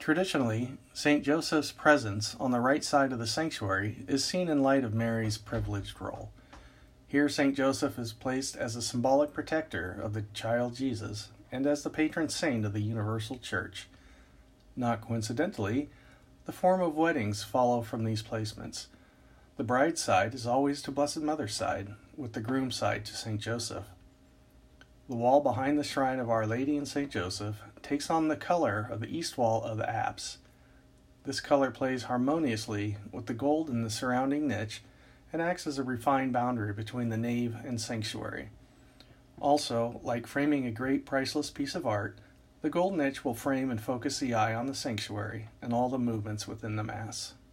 Traditionally, St. Joseph's presence on the right side of the sanctuary is seen in light of Mary's privileged role. Here, St. Joseph is placed as a symbolic protector of the child Jesus and as the patron saint of the universal church. Not coincidentally, the form of weddings follow from these placements. The bride's side is always to Blessed Mother's side, with the groom's side to St. Joseph. The wall behind the shrine of Our Lady and St. Joseph takes on the color of the east wall of the apse. This color plays harmoniously with the gold in the surrounding niche and acts as a refined boundary between the nave and sanctuary. Also, like framing a great priceless piece of art, the gold niche will frame and focus the eye on the sanctuary and all the movements within the Mass.